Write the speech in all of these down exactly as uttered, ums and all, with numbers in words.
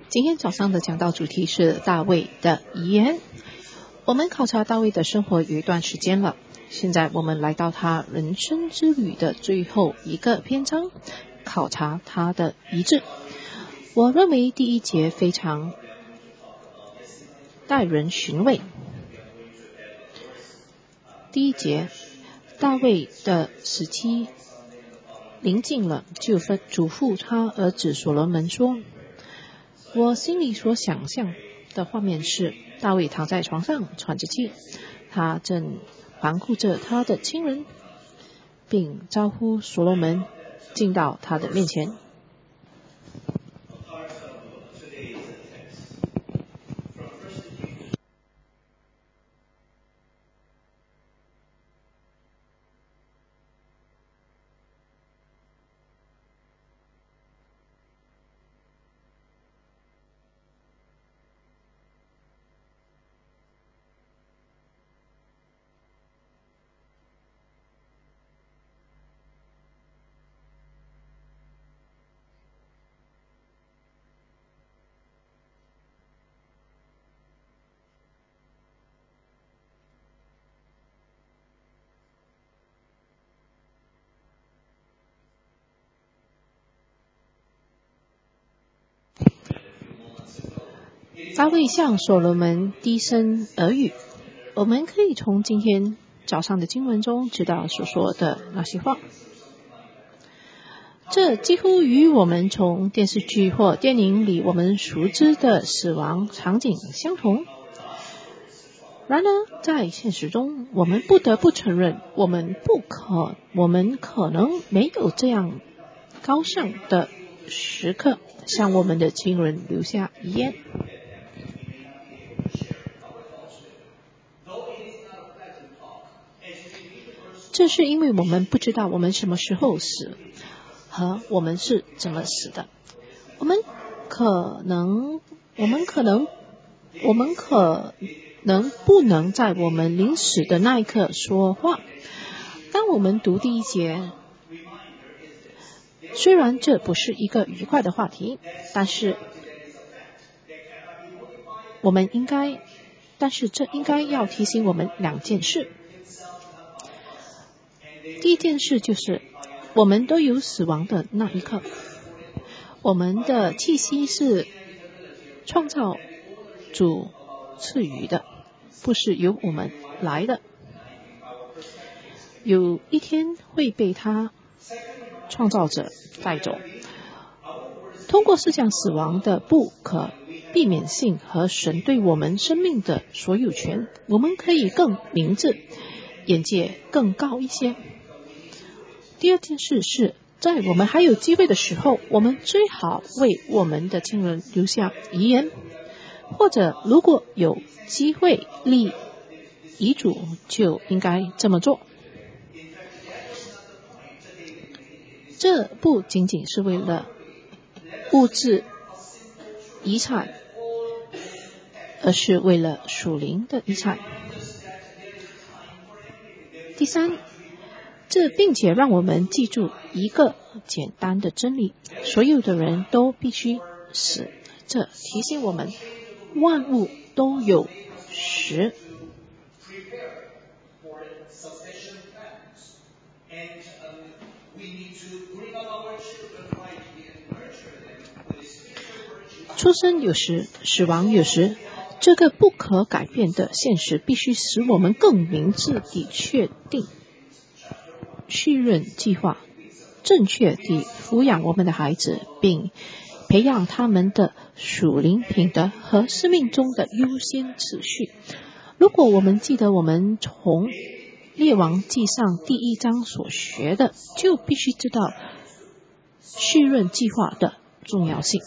今天早上的讲道主题是大卫的遗言。我们考察大卫的生活有一段时间了，现在我们来到他人生之旅的最后一个篇章，考察他的遗志。我认为第一节非常耐人寻味。第一节，大卫的死期临近了，就吩嘱咐他儿子所罗门说，我心里所想象的画面是，大卫躺在床上喘着气，他正环顾着他的亲人，并招呼所罗门进到他的面前。大卫向所罗门低声耳语，我们可以从今天早上的经文中知道所说的那些话。这几乎与我们从电视剧或电影里我们熟知的死亡场景相同。然而在现实中，我们不得不承认，我们不可我们可能没有这样高尚的时刻向我们的亲人留下遗言。这是因为我们不知道我们什么时候死，和我们是怎么死的。我们可能，我们可能，我们可能不能在我们临死的那一刻说话。当我们读第一节，虽然这不是一个愉快的话题，但是我们应该，但是这应该要提醒我们两件事。第一件事就是，我们都有死亡的那一刻。我们的气息是创造主赐予的，不是由我们来的。有一天会被他创造者带走。通过思想死亡的不可避免性和神对我们生命的所有权，我们可以更明智，眼界更高一些。第二件事是，在我们还有机会的时候，我们最好为我们的亲人留下遗言，或者如果有机会立遗嘱，就应该这么做。这不仅仅是为了物质遗产，而是为了属灵的遗产。第三，这并且让我们记住一个简单的真理，所有的人都必须死。这提醒我们，万物都有时。出生有时，死亡有时，这个不可改变的现实必须使我们更明智地确定续任计划，正确地抚养我们的孩子，并培养他们的属灵品德和生命中的优先次序。如果我们记得我们从列王纪上第一章所学的，就必须知道续任计划的重要性。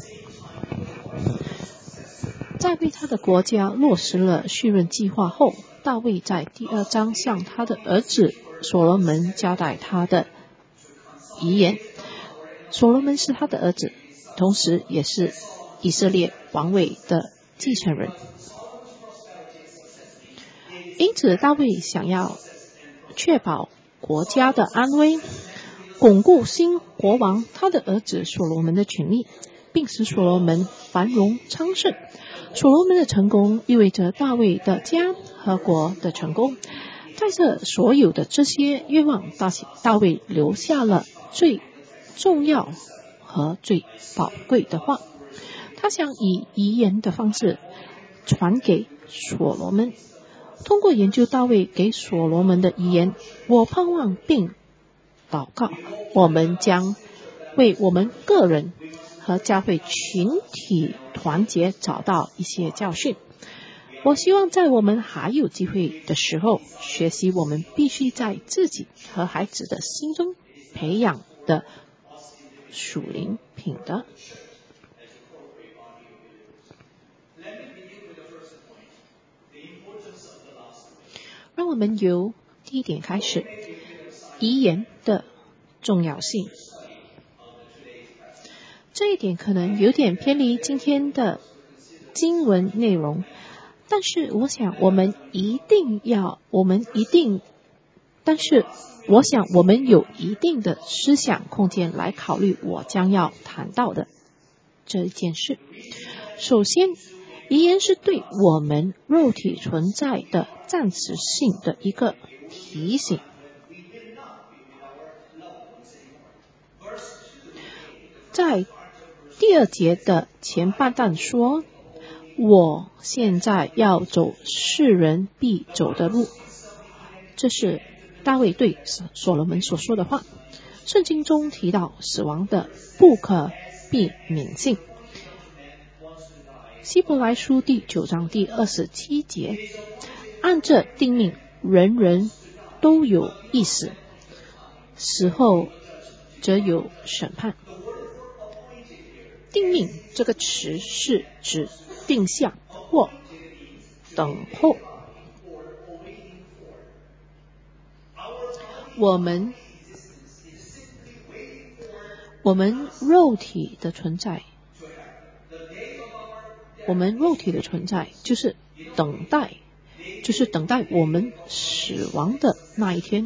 在为他的国家落实了续任计划后，大卫在第二章向他的儿子所罗门交代他的遗言。所罗门是他的儿子，同时也是以色列王位的继承人。因此大卫想要确保国的安危，巩固新国王他的儿子所罗门的权利， 并使所罗门繁荣昌盛。所罗门的成功意味着大卫的家和国的成功。在这所有的这些愿望，大大卫留下了最重要和最宝贵的话。他想以遗言的方式传给所罗门。通过研究大卫给所罗门的遗言，我盼望并祷告，我们将为我们个人和教会群体团结找到一些教训。我希望在我们还有机会的时候，学习我们必须在自己和孩子的心中培养的属灵品德。让我们由第一点开始，遗言的重要性。这一点可能有点偏离今天的经文内容，但是我想我们一定要，我们一定，但是我想我们有一定的思想空间来考虑我将要谈到的这一件事。首先，遗言是对我们肉体存在的暂时性的一个提醒。在第二节的前半段说，我现在要走世人必走的路，这是大卫对所罗门所说的话。圣经中提到死亡的不可避免性。希伯来书第九章第二十七节，按这定命，人人都有一死，死后则有审判。定命这个词是指定下或等候。我们我们肉体的存在，我们肉体的存在就是等待，就是等待我们死亡的那一天。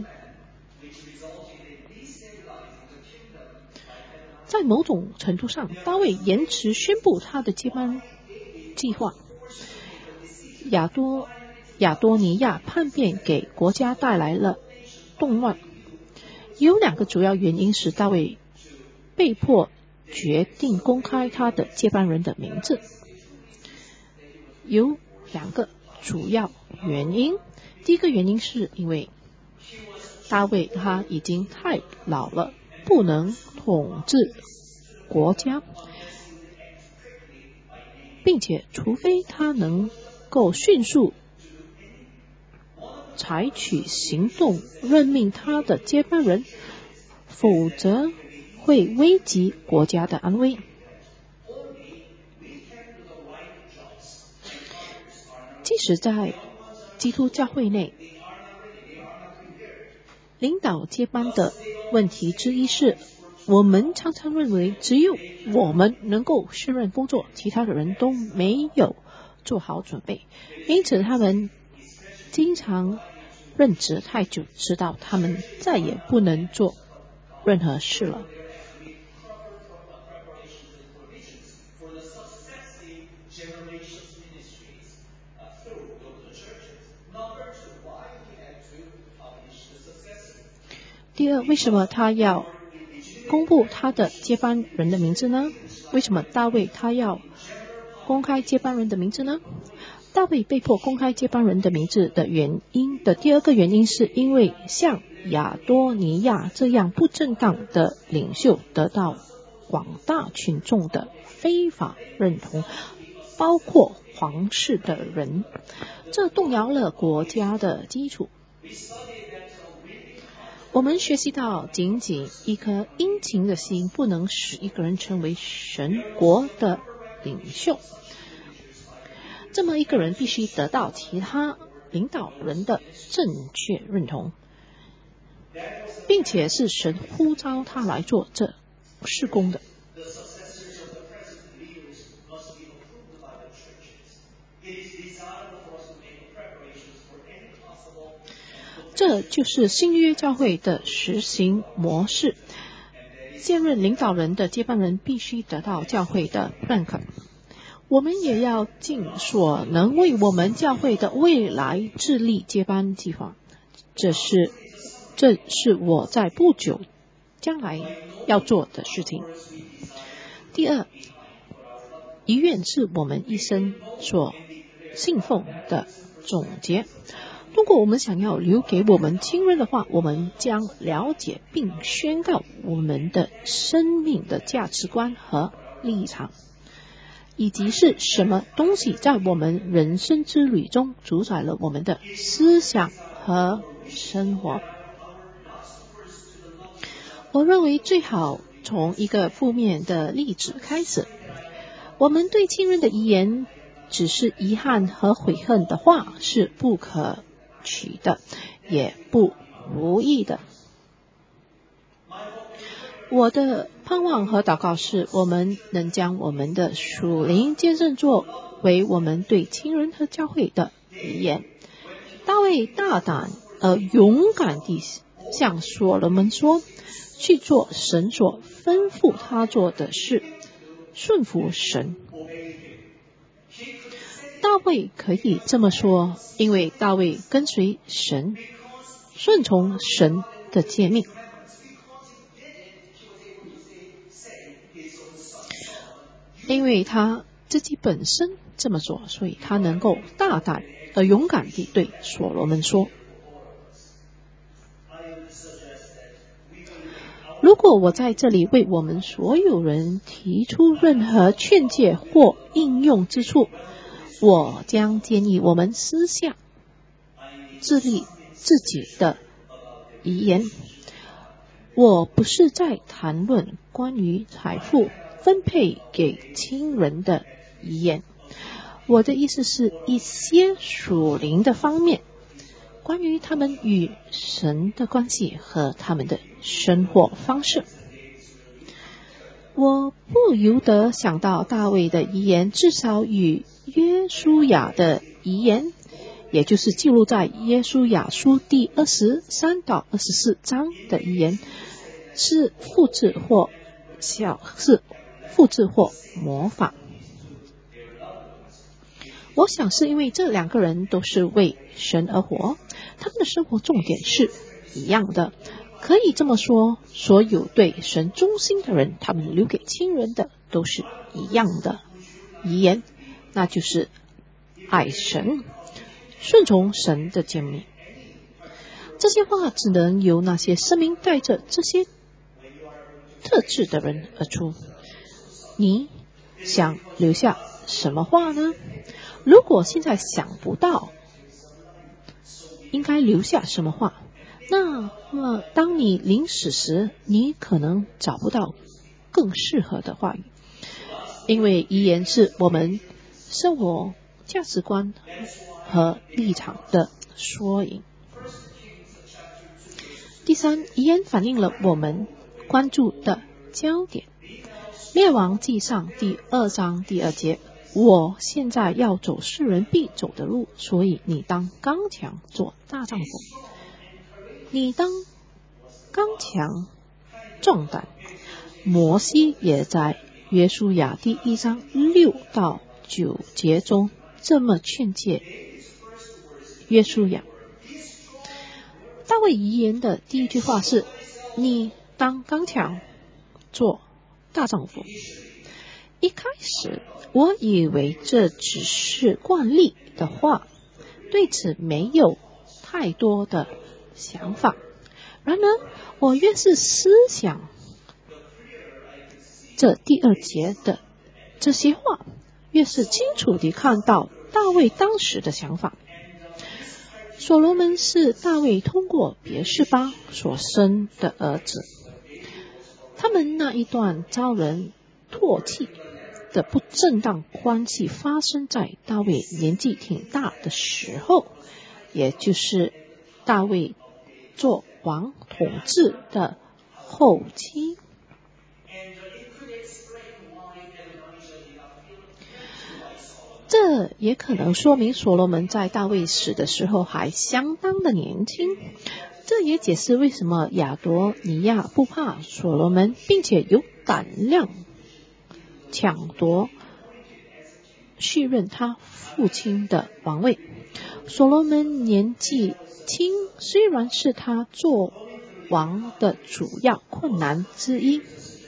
在某种程度上，大卫延迟宣布他的接班计划。亚多亚多尼亚叛变给国家带来了动乱，有两个主要原因使大卫被迫决定公开他的接班人的名字。有两个主要原因，第一个原因是因为大卫他已经太老了，不能统治国家，并且除非他能够迅速采取行动任命他的接班人，否则会危及国家的安危。即使在基督教会内，领导接班的问题之一是，我们常常认为只有我们能够胜任工作，其他的人都没有做好准备，因此他们经常任职太久，直到他们再也不能做任何事了。第二，为什么他要公布他的接班人的名字呢？为什么大卫他要公开接班人的名字呢？大卫被迫公开接班人的名字的原因的第二个原因，是因为像亚多尼亚这样不正当的领袖得到广大群众的非法认同，包括皇室的人，这动摇了国家的基础。我们学习到，仅仅一颗殷勤的心不能使一个人成为神国的领袖。这么一个人必须得到其他领导人的正确认同，并且是神呼召他来做这事工的。这就是新约教会的实行模式。 现任领导人的接班人必须得到教会的认可。我们也要尽所能为我们教会的未来致力接班计划。这是这是我在不久将来要做的事情。第二，遗愿是我们一生所信奉的总结。如果我们想要留给我们亲人的话，我们将了解并宣告我们的生命的价值观和立场，以及是什么东西在我们人生之旅中主宰了我们的思想和生活。我认为最好从一个负面的例子开始。我们对亲人的遗言只是遗憾和悔恨的话是不可取的，也不如意的。我的盼望和祷告是，我们能将我们的属灵见证作为我们对亲人和教会的遗言。大卫大胆而勇敢地向所罗门说，去做神所吩咐他做的事，顺服神。大卫可以这么说，因为大卫跟随神，顺从神的诫命。因为他自己本身这么做，所以他能够大胆而勇敢地对所罗门说。如果我在这里为我们所有人提出任何劝诫或应用之处，我将建议我们私下致力自己的遗言。我不是在谈论关于财富分配给亲人的遗言，我的意思是一些属灵的方面，关于他们与神的关系和他们的生活方式。我不由得想到大卫的遗言，至少与约书亚的遗言，也就是记录在约书亚书第二十三到二十四章的遗言，是复制或小是复制或模仿。我想是因为这两个人都是为神而活，他们的生活重点是一样的。可以这么说，所有对神忠心的人，他们留给亲人的都是一样的遗言，那就是爱神，顺从神的诫命。这些话只能由那些生命带着这些特质的人而出。你想留下什么话呢？如果现在想不到应该留下什么话，那么当你临死时，你可能找不到更适合的话语，因为遗言是我们生活价值观和立场的缩影。第三，遗言反映了我们关注的焦点。列王纪上第二章第二节，我现在要走世人必走的路，所以你当刚强做大丈夫。你当刚强壮胆。摩西也在约书亚第一章六到九节中这么劝诫约书亚。大卫遗言的第一句话是，你当刚强做大丈夫。一开始我以为这只是惯例的话，对此没有太多的想法。然而我越是思想这第二节的这些话，越是清楚地看到大卫当时的想法。所罗门是大卫通过别是巴所生的儿子，他们那一段遭人唾弃的不正当关系发生在大卫年纪挺大的时候，也就是大卫做王统治的后期。这也可能说明所罗门在大卫死的时候还相当的年轻， 这也解释为什么亚多尼亚不怕所罗门，并且有胆量抢夺续任他父亲的王位。所罗门年纪轻，虽然是他做王的主要困难之一。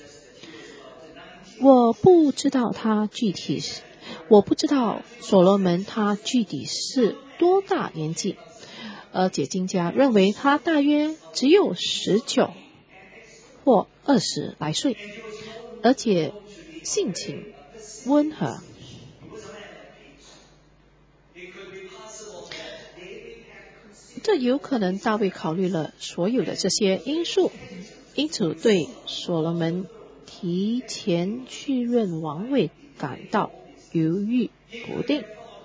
我不知道他具体我不知道所罗门他具体是多大年纪，而解经家认为他大约只有十九或二十来岁，而且性情温和。这有可能大卫考虑了所有的这些因素，因此对所罗门提前续任王位感到犹豫不定。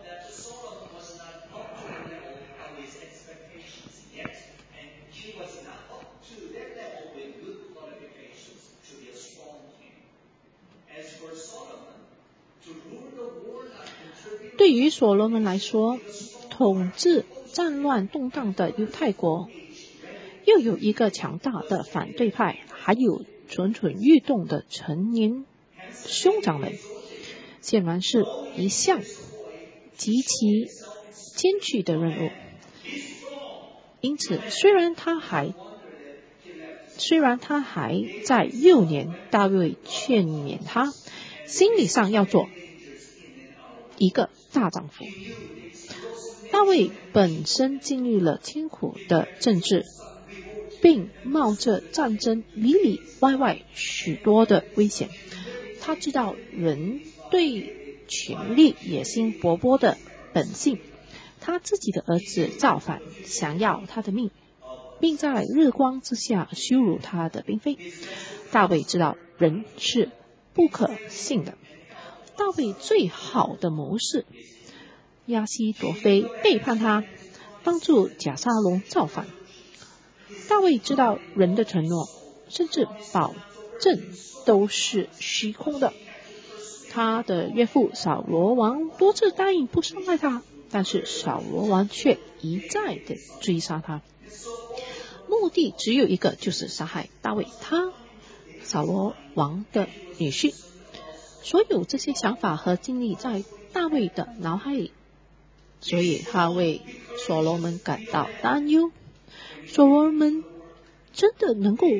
对于所罗门来说，统治战乱动荡的犹太国，又有一个强大的反对派，还有蠢蠢欲动的成年兄长们，显然是一项极其艰巨的任务。因此，虽然他还虽然他还在幼年，大卫劝勉他，心理上要做一个大丈夫。大卫本身经历了艰苦的政治，并冒着战争里里外外许多的危险。他知道人对权力野心勃勃的本性。他自己的儿子造反，想要他的命，并在日光之下羞辱他的嫔妃。大卫知道人是不可信的。大卫最好的谋士亚希朵菲背叛他，帮助亚沙龙造反。大卫知道人的承诺甚至保证都是虚空的。他的岳父扫罗王多次答应不伤害他，但是扫罗王却一再的追杀他，目的只有一个，就是杀害大卫，他扫罗王的女婿。所有这些想法和经历在大卫的脑海里，所以他为所罗门感到担忧。所罗门真的能够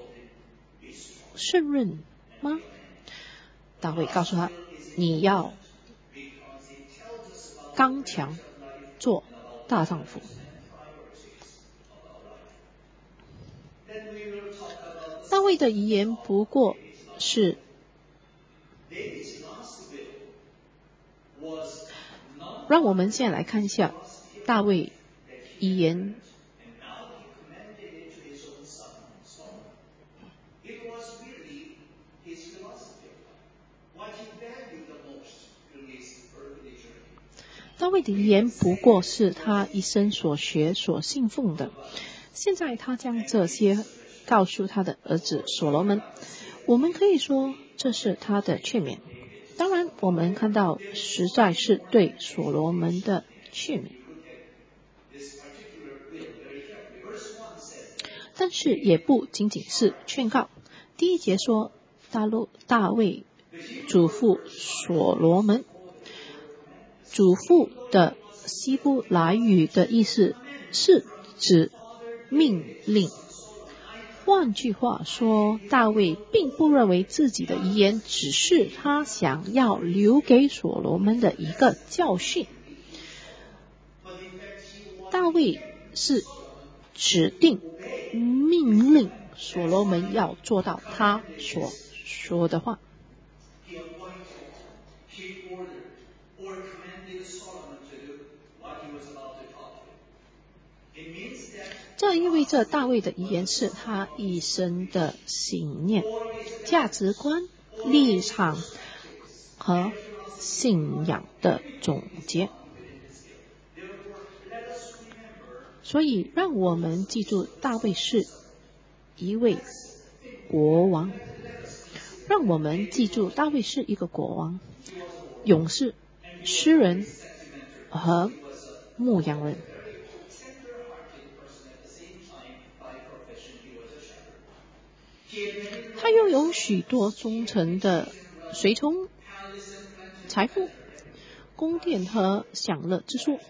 胜任吗？大卫告诉他，你要刚强，做大丈夫。大卫的遗言不过是让我们现在来看一下大卫遗言。大卫的遗言不过是他一生所学所信奉的，现在他将这些告诉他的儿子所罗门，我们可以说这是他的劝勉。当然我们看到实在是对所罗门的劝勉，但是也不仅仅是劝告。第一节说大陆大卫嘱咐所罗门，嘱咐的希伯来语的意思是指命令。换句话说，大卫并不认为自己的遗言只是他想要留给所罗门的一个教训。大卫是指定命令所罗门要做到他所说的话。这意味着大卫的遗言是他一生的信念、价值观、立场和信仰的总结。所以让我们记住，大卫是一位国王。让我们记住，大卫是一个国王、勇士、诗人和牧羊人。 他拥有许多忠诚的随从、财富、宫殿和享乐之处。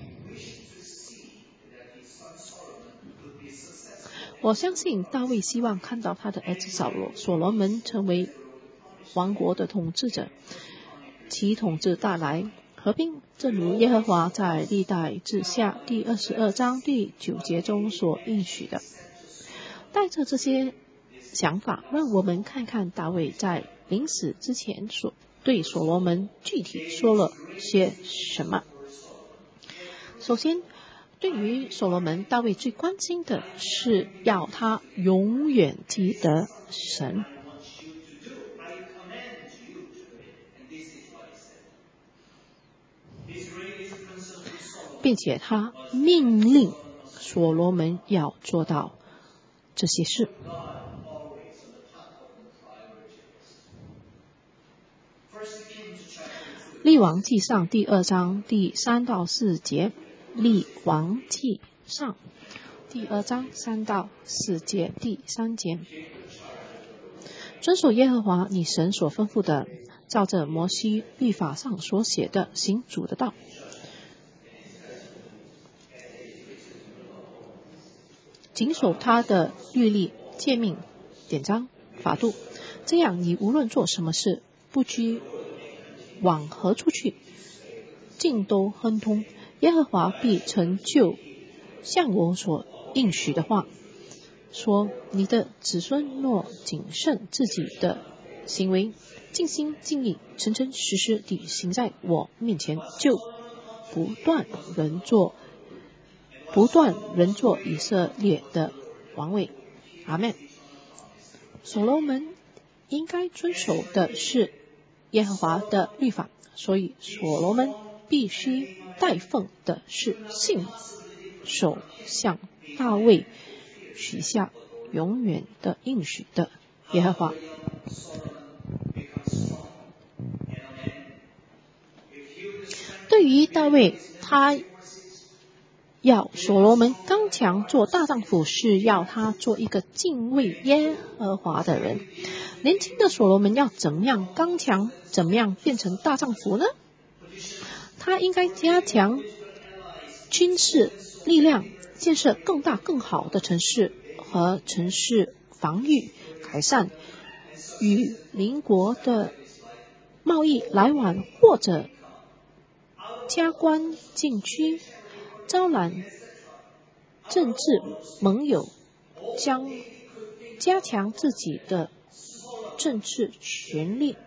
我相信大卫希望看到他的儿子扫罗所罗门成为王国的统治者，其统治带来和平，正如耶和华在历代志下第二十二章第九节中所应许的。带着这些想法，让我们看看大卫在临死之前所对所罗门具体说了些什么。首先，对于所罗门，大卫最关心的是要他永远记得神，并且他命令所罗门要做到这些事。列王纪上第二章第三到四节，列王纪上第二章三到四节，第三节，遵守耶和华你神所吩咐的，照着摩西律法上所写的行主的道，谨守他的律例、诫命、典章、法度，这样你无论做什么事，不拘往何处去，尽都亨通。耶和华必成就像我所应许的话，说你的子孙若谨慎自己的行为，尽心尽意、诚诚实实地行在我面前，就不断人做不断人做以色列的王位。阿们。所罗门应该遵守的是耶和华的律法，所以所罗门必须带奉的是信守向大卫许下永远的应许的耶和华。对于大卫，他要所罗门刚强做大丈夫，是要他做一个敬畏耶和华的人。年轻的所罗门要怎么样刚强，怎么样变成大丈夫呢？他应该加强军事力量，建设更大更好的城市和城市防御，改善与邻国的贸易来往，或者加官进区，招揽政治盟友，将加强自己的政治权力。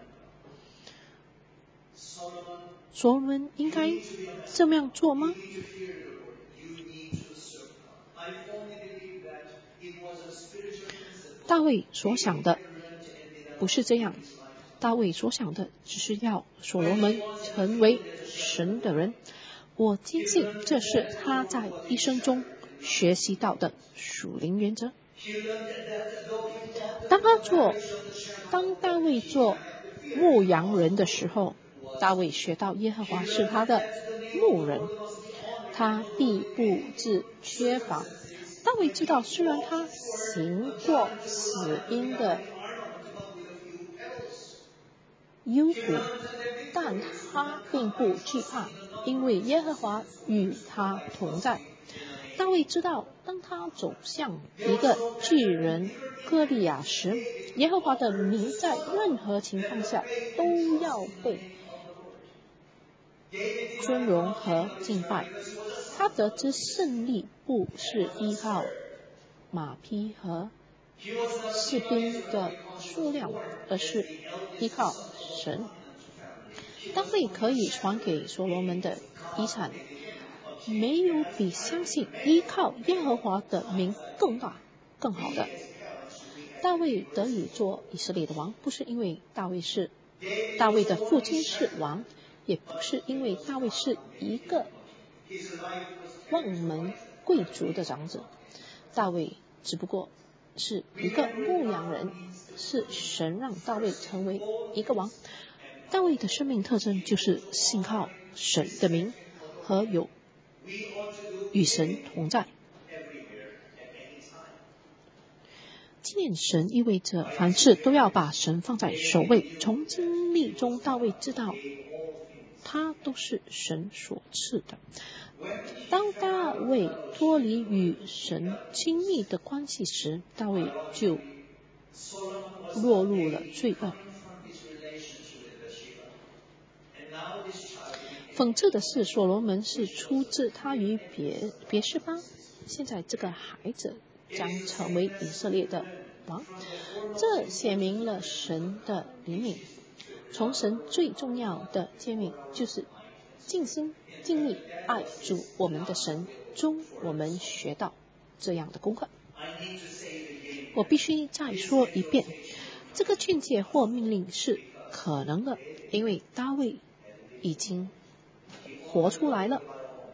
所罗门应该这么样做吗？大卫所想的不是这样，大卫所想的只是要所罗门成为神的人。我坚信这是他在一生中学习到的属灵原则。当他做当大卫做牧羊人的时候，大卫学到耶和华是他的牧人，他必不致缺乏。大卫知道，虽然他行过死荫的幽谷，但他并不惧怕，因为耶和华与他同在。大卫知道，当他走向一个巨人歌利亚时，耶和华的名在任何情况下都要被尊荣和敬拜。他得知胜利不是依靠马匹和士兵的数量，而是依靠神。大卫可以传给所罗门的遗产，没有比相信依靠耶和华的名更大更好的。大卫得以做以色列的王，不是因为大卫是大卫的父亲是王，也不是因为大卫是一个望门贵族的长子。大卫只不过是一个牧羊人，是神让大卫成为一个王。大卫的生命特征就是信靠神的名和有与神同在。 见神意味着凡事都要把神放在首位。从经历中，大卫知道他都是神所赐的。当大卫脱离与神亲密的关系时，大卫就落入了罪恶。讽刺的是，所罗门是出自他与别别是巴，现在这个孩子将成为以色列的王，这写明了神的怜悯。从神最重要的诫命就是尽心尽力爱主我们的神中，我们学到这样的功课。我必须再说一遍，这个劝诫或命令是可能的，因为大卫已经活出来了。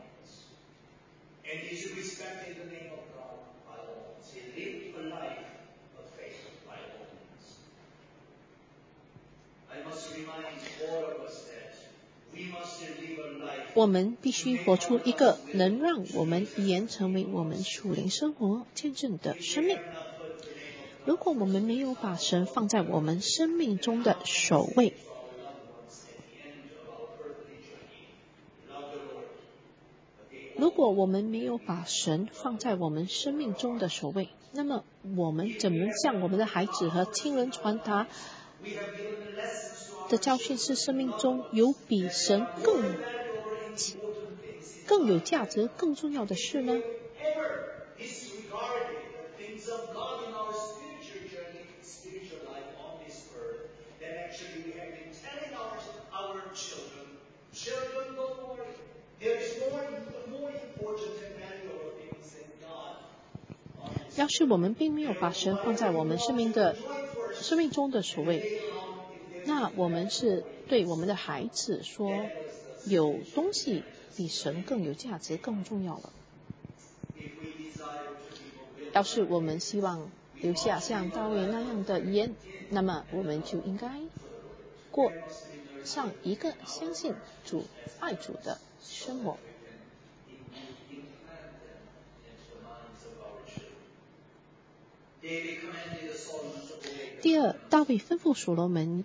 我们必须活出一个能让我们一言成为我们属灵生活见证的生命。如果我们没有把神放在我们生命中的首位，如果我们没有把神放在我们生命中的首位，那么我们怎么向我们的孩子和亲人传达的教训是生命中有比神更更有价值、更重要的事呢？要是我们并没有把神放在我们生命的生命中的首位，那我们是对我们的孩子说，有东西比神更有价值、更重要了。要是我们希望留下像大卫那样的言，那么我们就应该过上一个相信主、爱主的生活。第二，大卫吩咐所罗门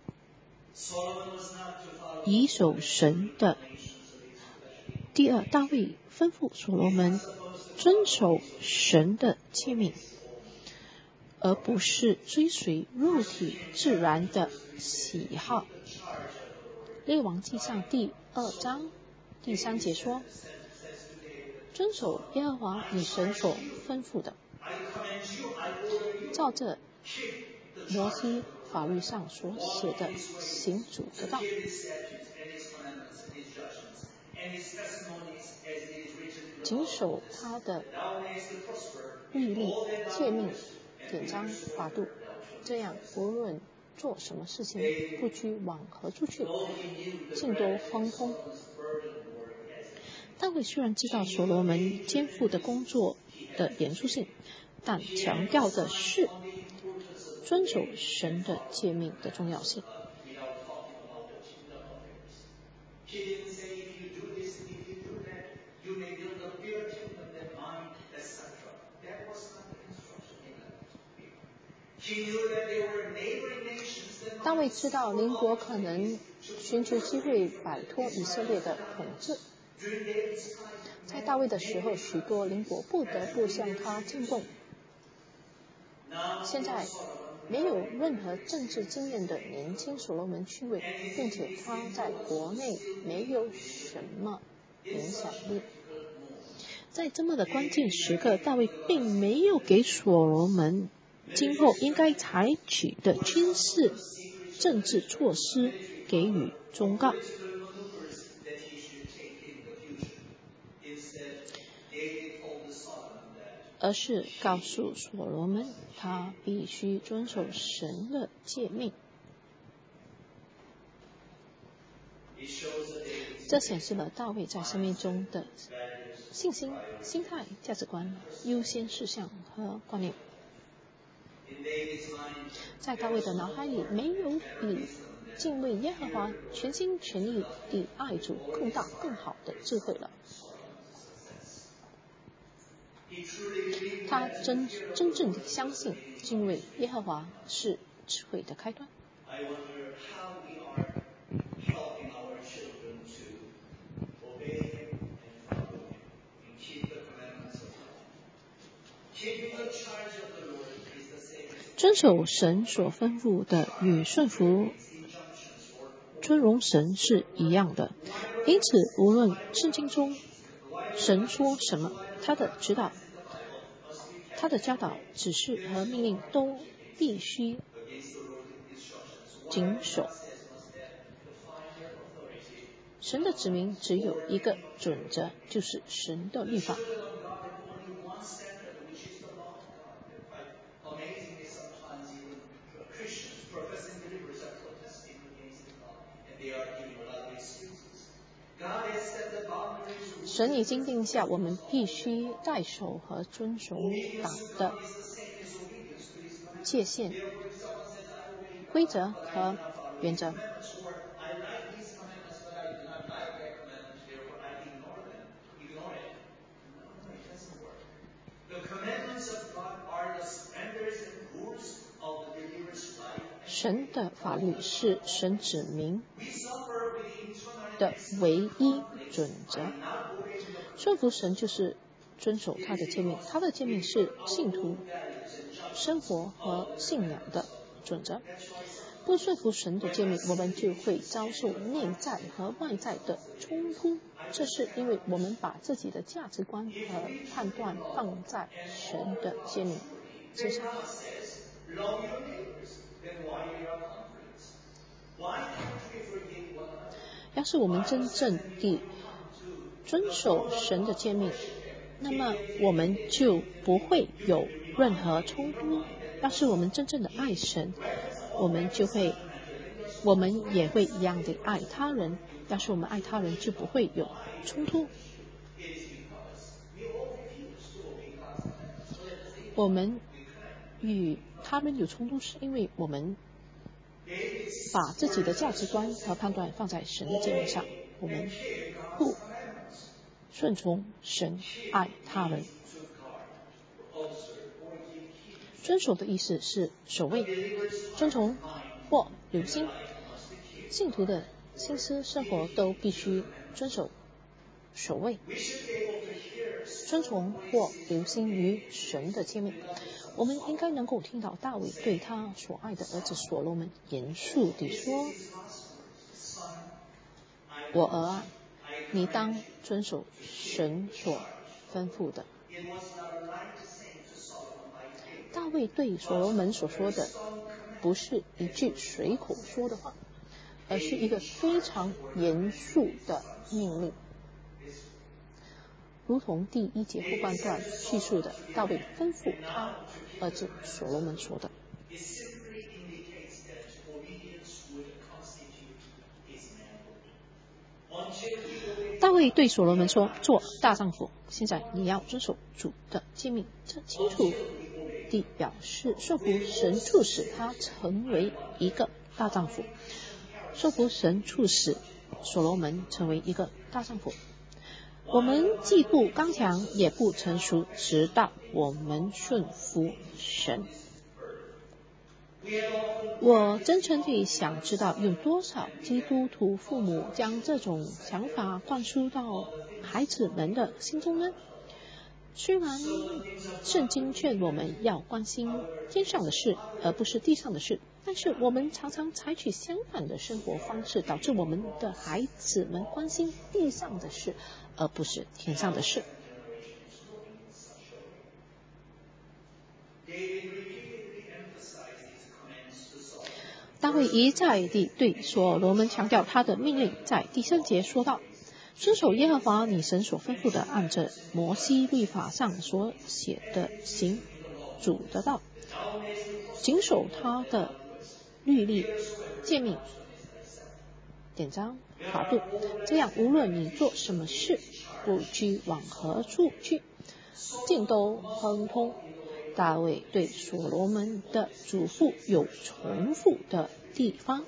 以守神的。第二，大卫吩咐所罗门遵守神的诫命，而不是追随肉体自然的喜好。列王纪上第二章第三节说，遵守耶和华你神所吩咐的，照着摩西法律上所写的行主的道。谨守他的律例、诫命、典章、法度，这样无论做什么事情，不拘往何处去，尽都亨通。大卫虽然知道所罗门肩负的工作的严肃性，但强调的是遵守神的诫命的重要性。大卫知道邻国可能寻求机会摆脱以色列的统治，在大卫的时候，许多邻国不得不向他进贡。现在没有任何政治经验的年轻所罗门继位，并且他在国内没有什么影响力。在这么的关键时刻，大卫并没有给所罗门今后应该采取的军事政治措施给予忠告，而是告诉所罗门他必须遵守神的诫命。这显示了大卫在生命中的信心、心态、价值观、优先事项和观念。在大卫的脑海里，没有比敬畏耶和华、全心全意地爱主更大更好的智慧了。 他真真正的相信敬畏耶和华是智慧的开端。遵守神所吩咐的与顺服尊荣神是一样的，因此无论圣经中神说什么，他的指导、他的教导、指示和命令都必须谨守。神的子民只有一个准则，就是神的律法。神已经定下我们必须带守和遵守党的界限、规则和原则。神的法律是神子民的唯一准则，顺服神就是遵守他的诫命，他的诫命是信徒生活和信仰的准则。不顺服神的诫命，我们就会遭受内在和外在的冲突，这是因为我们把自己的价值观和判断放在神的诫命之上。要是我们真正地遵守神的诫命，那么我们就不会有任何冲突。要是我们真正的爱神，我们就会我们也会一样的爱他人。要是我们爱他人，就不会有冲突。我们与他人有冲突，是因为我们把自己的价值观和判断放在神的诫命上，我们不顺从神，爱他人。遵守的意思是守卫、遵从或留心。信徒的心思生活都必须遵守、守卫、遵从或留心于神的诫命。我们应该能够听到大卫对他所爱的儿子所罗门严肃地说：我儿啊，你当遵守神所吩咐的。大卫对所罗门所说的不是一句随口说的话，而是一个非常严肃的命令。如同第一节后半段叙述的，大卫吩咐他儿子所罗门说的。大卫对所罗门说：做大丈夫，现在你要遵守主的诫命。这清楚地表示顺服神促使他成为一个大丈夫，顺服神促使所罗门成为一个大丈夫。我们既不刚强也不成熟，直到我们顺服神。我真诚地想知道，有多少基督徒父母将这种想法灌输到孩子们的心中呢？虽然圣经劝我们要关心天上的事，而不是地上的事，但是我们常常采取相反的生活方式，导致我们的孩子们关心地上的事，而不是天上的事。大卫一再地对所罗门强调他的命令，在第三节说道：遵守耶和华你神所吩咐的，按着摩西律法上所写的行主的道，谨守他的律例、诫命、典章、法度，这样无论你做什么事，不拘往何处去，尽都亨通。大卫对所罗门的嘱咐有重复的地方。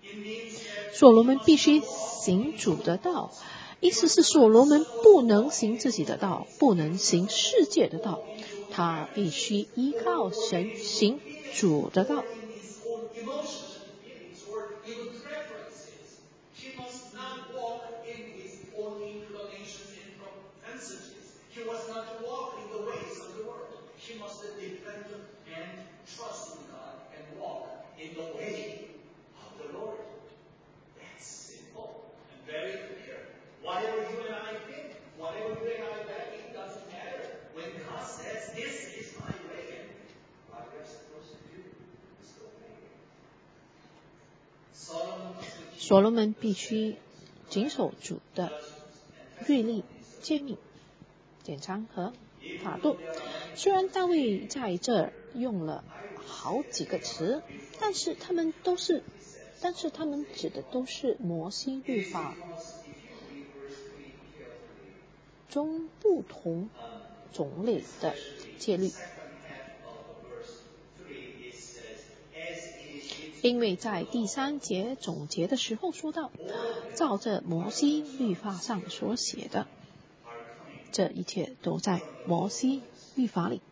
所罗门必须行主的道，意思是所罗门不能行自己的道，不能行世界的道，他必须依靠神行主的道。所罗门必须谨守主的律例、诫命、典章和法度。虽然大卫在这儿用了好几个词，但是他们都是，但是他们指的都是摩西律法中不同种类的戒律。因为在第三节总结的时候说到，照着摩西律法上所写的，这一切都在摩西律法里。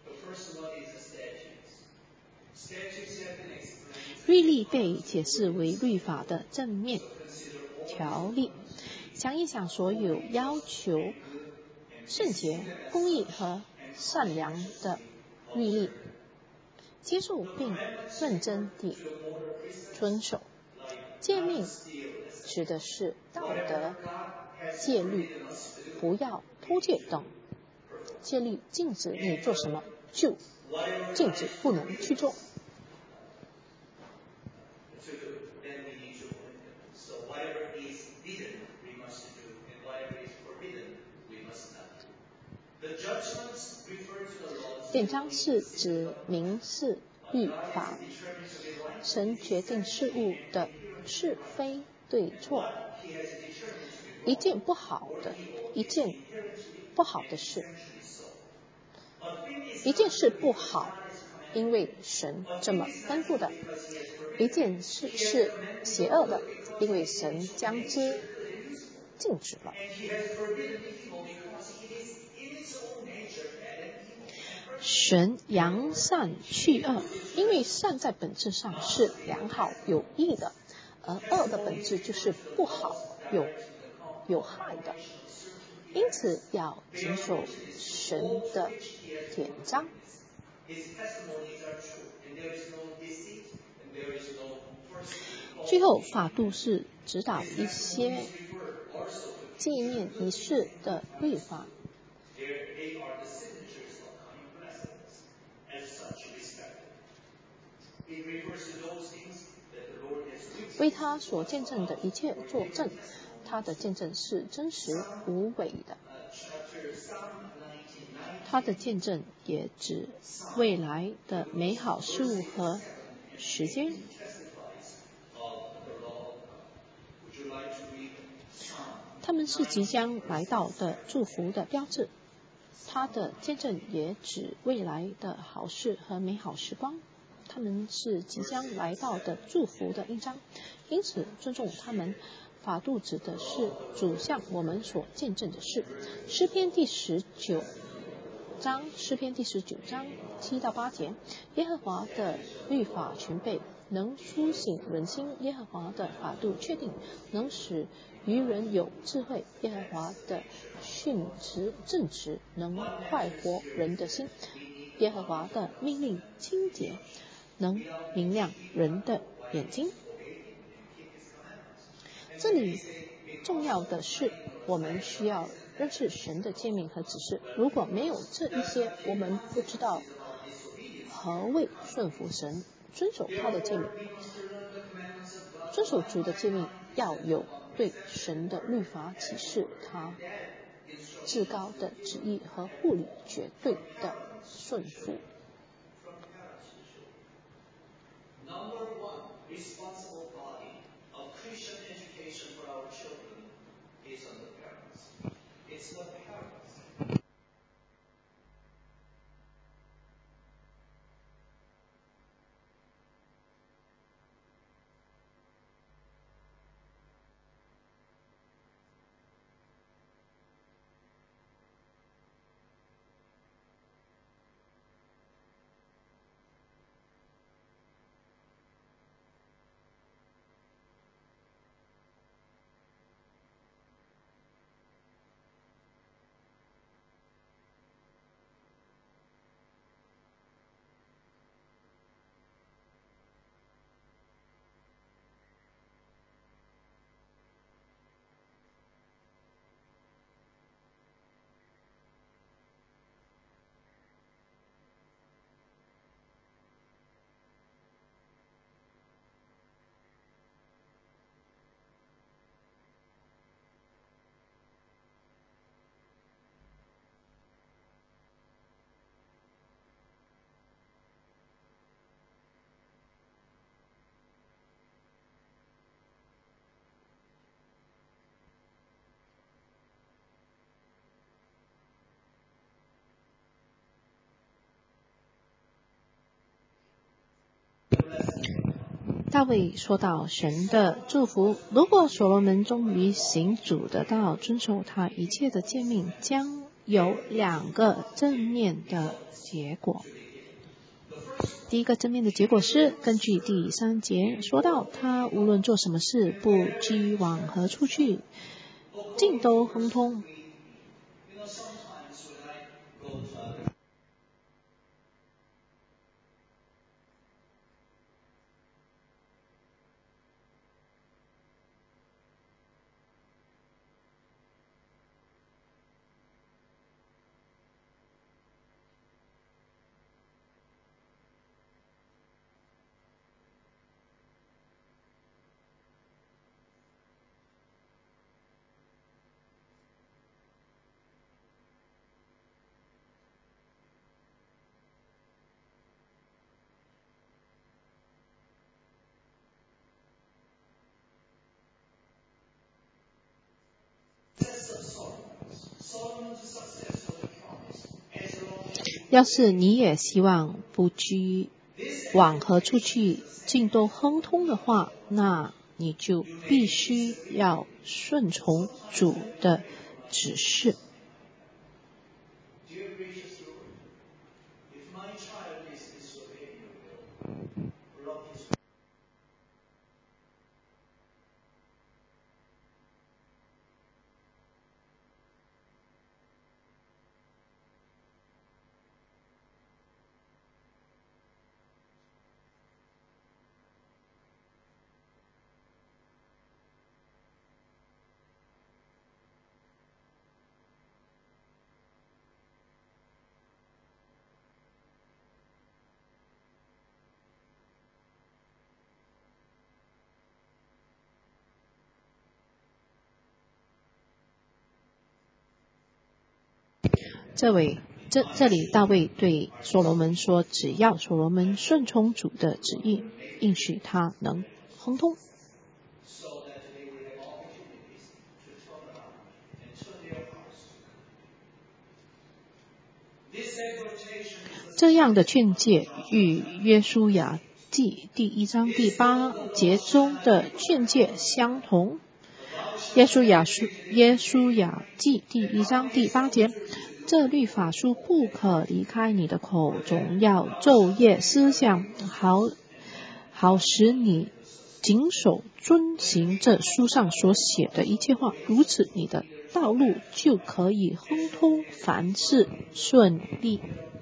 律例被解释为律法的正面条例。想一想所有要求圣洁、公义和善良的律例，接受并认真地遵守。诫命指的是道德戒律，不要偷窃等。戒律禁止你做什么，就禁止不能去做。典章是指民事律法，神决定事物的是非对错。一件不好的，一件不好的事，一件事不好，因为神这么吩咐的；一件事是邪恶的，因为神将之禁止了。神扬善去恶，因为善在本质上是良好有益的，而恶的本质就是不好有有害的。因此要谨守神的典章。最后，法度是指导一些纪念仪式的律法。为他所见证的一切作证，他的见证是真实无伪的。他的见证也指未来的美好事物和时间。他们是即将来到的祝福的标志。他的见证也指未来的好事和美好时光。他们是即将来到的祝福的印章，因此尊重他们。法度指的是主向我们所见证的事。诗篇第十九章，诗篇第十九章七到八节，耶和华的律法全备，能苏醒人心；耶和华的法度确定，能使愚人有智慧；耶和华的训词正直，能快活人的心；耶和华的命令清洁，能明亮人的眼睛。这里重要的是，我们需要认识神的诫命和指示。如果没有这一些，我们不知道何谓顺服神，遵守他的诫命。遵守主的诫命，要有对神的律法启示他至高的旨意和护理绝对的顺服。 大卫说到神的祝福，如果所罗门忠于行主的道，遵守他一切的诫命，将有两个正面的结果。第一个正面的结果是，根据第三节说到，他无论做什么事，不拘往何处去，尽都亨通。要是你也希望不拘往何处去，尽都亨通的话，那你就必须要顺从主的指示。这位这这里大卫对所罗门说，只要所罗门顺从主的旨意，应许他能亨通。这样的劝诫与约书亚记第一章第八节中的劝诫相同。约书亚书约书亚记第一章第八节，这律法书不可离开你的口中，要昼夜思想，好好使你谨守遵行这书上所写的一切话，如此你的道路就可以亨通，凡事顺利。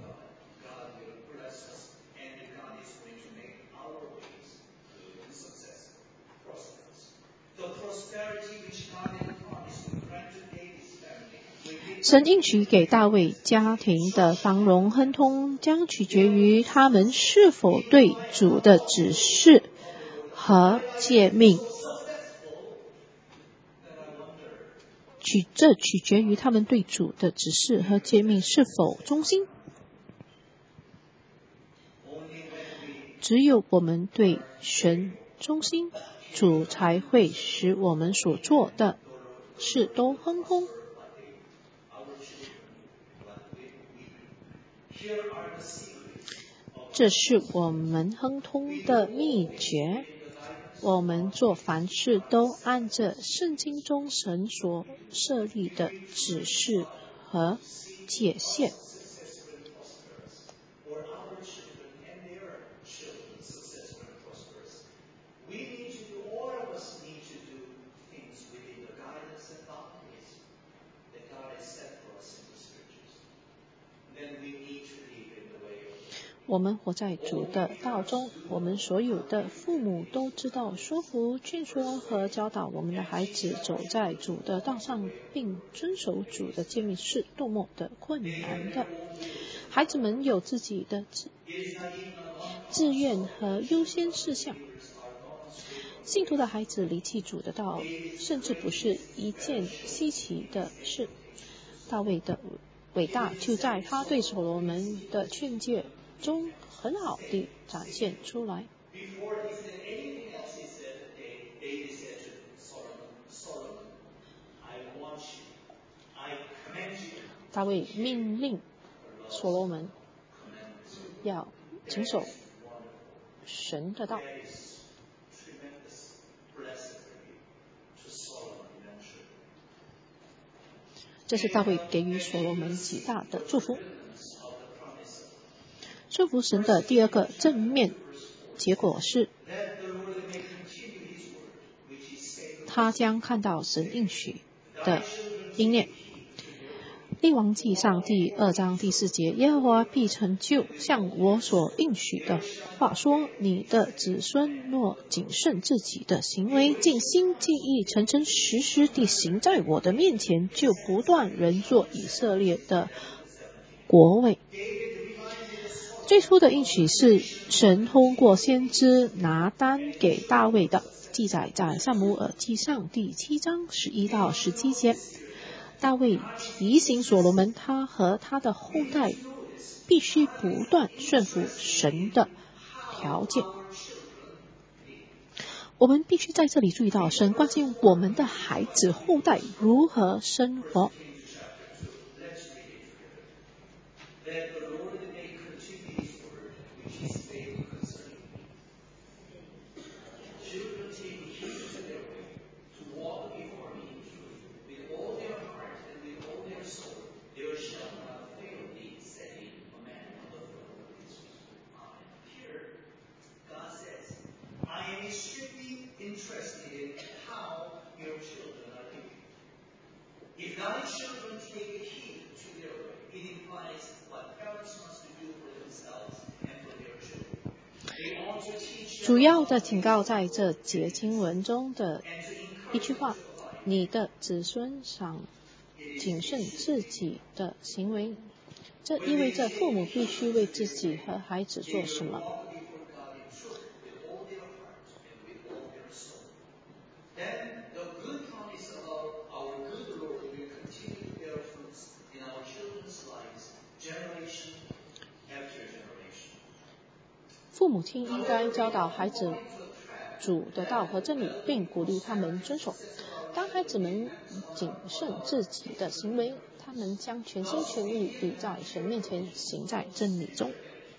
神应许给大卫家庭的繁荣亨通，将取决于他们是否对主的指示和诫命，取这取决于他们对主的指示和诫命是否忠心。只有我们对神忠心，主才会使我们所做的事都亨通。这是我们亨通的秘诀。我们做凡事都按着圣经中神所设立的指示和界限。我们活在主的道中，我们所有的父母都知道说服、劝说和教导我们的孩子走在主的道上，并遵守主的诫命是多么的困难的。孩子们有自己的志志愿和优先事项。信徒的孩子离弃主的道，甚至不是一件稀奇的事。大卫的伟大就在他对所罗门的劝诫中很好地展现出来。大卫命令所罗门要谨守神的道， 这是大卫给予所罗门极大的祝福。顺服神的第二个正面结果是，他将看到神应许的应验。列王纪上第二章第四节，耶和华必成就像我所应许的话，说你的子孙若谨慎自己的行为，尽心尽意诚诚实实地行在我的面前，就不断人做以色列的国位。最初的应许是神通过先知拿单给大卫的，记载在撒母耳记上第七章十一到十七节。大卫提醒所罗门，他和他的后代必须不断顺服神的条件。我们必须在这里注意到，神关心我们的孩子后代如何生活。主要的警告在这节经文中的一句话，你的子孙想谨慎自己的行为，这意味着父母必须为自己和孩子做什么。父母亲应该教导孩子主的道和真理，并鼓励他们遵守。当孩子们谨慎自己的行为，他们将全心全意地在神面前行在真理中。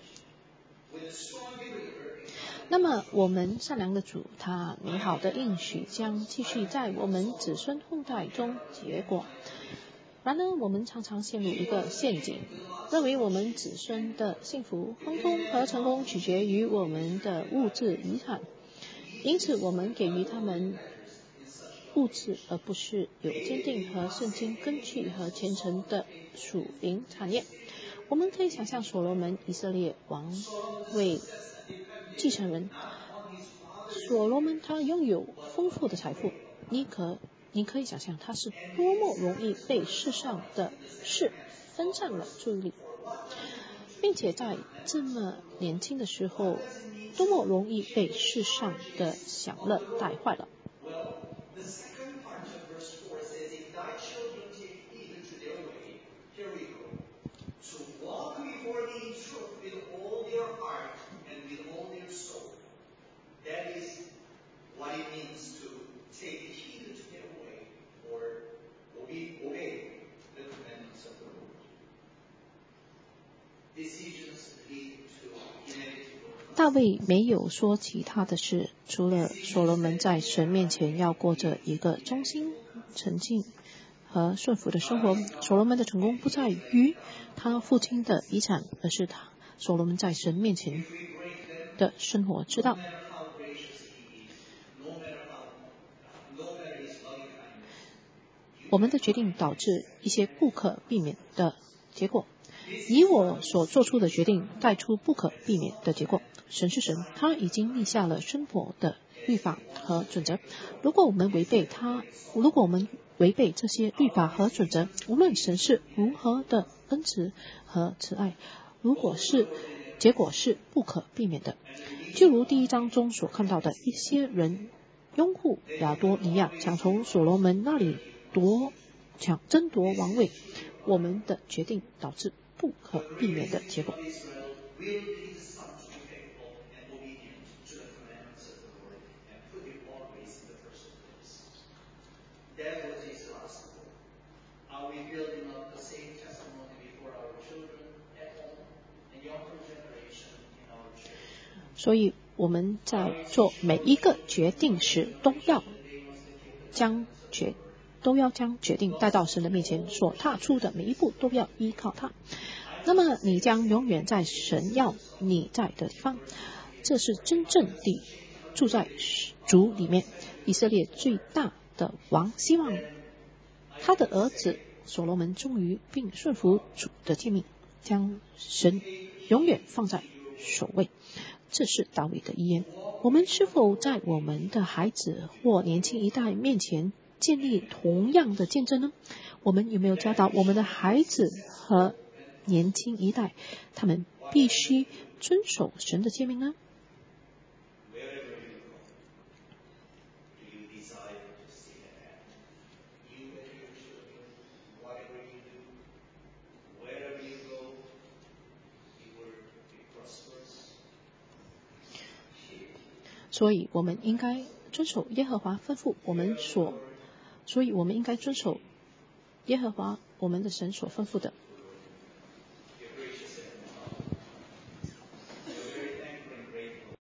那么我们善良的主，他美好的应许将继续在我们子孙后代中结果。然而我们常常陷入一个陷阱，认为我们子孙的幸福、亨通和成功取决于我们的物质遗产，因此我们给予他们物质，而不是有坚定和圣经根据和虔诚的属灵产业。我们可以想象所罗门以色列王位继承人，所罗门他拥有丰富的财富，你可你可以想象他是多么容易被世上的事分散了注意力，并且在这么年轻的时候多么容易被世上的享乐带坏了。大卫没有说其他的事，除了所罗门在神面前要过着一个忠心、诚敬和顺服的生活。所罗门的成功不在于他父亲的遗产，而是他所罗门在神面前的生活之道。我们的决定导致一些不可避免的结果，以我所做出的决定带出不可避免的结果。神是神，他已经立下了生活的律法和准则。如果我们违背他，如果我们违背这些律法和准则，无论神是如何的恩慈和慈爱，如果是结果是不可避免的。就如第一章中所看到的，一些人拥护亚多尼亚，想从所罗门那里夺抢争夺王位，我们的决定导致不可避免的结果。所以我们在做每一个决定时，都要将决都要将决定带到神的面前，所踏出的每一步都要依靠他。那么你将永远在神要你在的地方，这是真正地住在主里面。以色列最大的王，希望他的儿子所罗门忠于并顺服主的诫命，将神永远放在首位，这是大卫的遗言。我们是否在我们的孩子或年轻一代面前建立同样的见证呢？我们有没有教导我们的孩子和年轻一代，他们必须遵守神的诫命呢？所以我们应该遵守耶和华吩咐我们所，所以我们应该遵守耶和华我们的神所吩咐的。